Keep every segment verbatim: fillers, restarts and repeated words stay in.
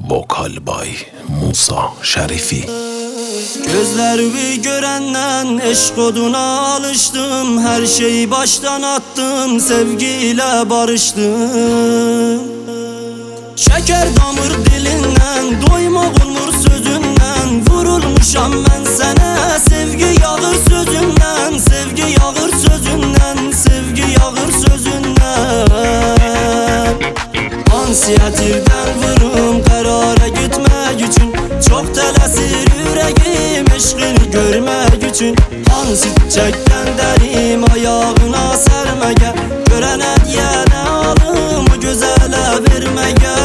Vokal Bay Musa Şerifi. Gözlerimi görenden eşk oduna alıştım. Her şeyi baştan attım, sevgiyle barıştım. Şeker damır dilinden, doymak olmur sözünden. Vurulmuşam ben sana, sevgi yağır sözünden. Sevgi yağır sözünden, sevgi yağır sözünden. Ansiyatirden vurum karara gitmek için. Çok tələsir yüreğim eşqini görmək üçün. Ansit çəkdən dərim ayağına sərməgə. Görənə deyənə alım o gözələ verməgə.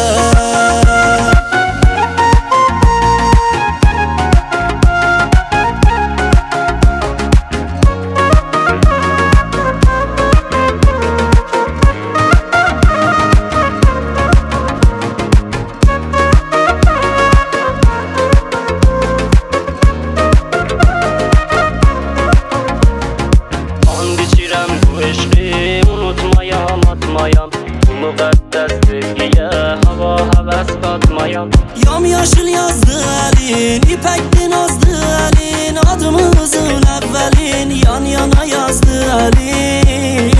Unutmayam, atmayam bu müqəddəs sevgiyə hava həvəs qatmayam. Yam yaşıl yazdı əlin, ipəkli nazdı əlin. Adımızın əvvəlin yan yana yazdı əlin.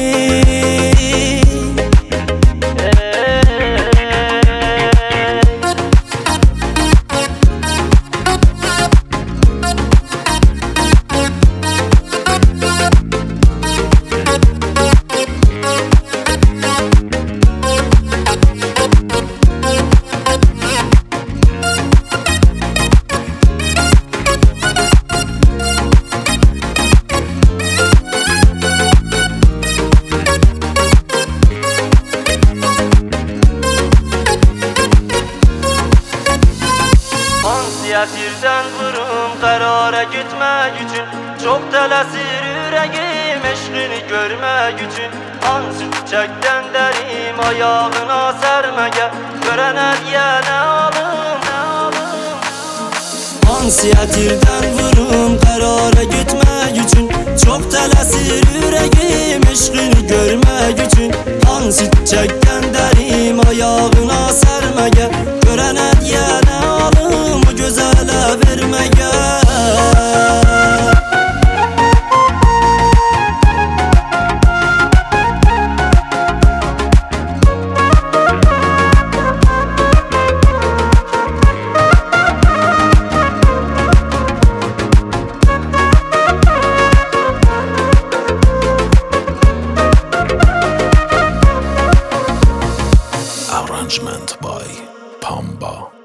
Ansiyatirdən vurum qərara gitmək üçün. Çox tələsir ürəyim eşqini görmək üçün. Ansit çəkdən dərim ayağına sərməgə. Görənə deyənə alım, alım. Ansiyatirdən vurum qərara gitmək üçün. Çox tələsir ürəyim eşqini görmək üçün. Ansit çəkdən dərim ayağına sərməgə. Görənə deyənə alım o gözələ verməgə. Arrangement by Pamba.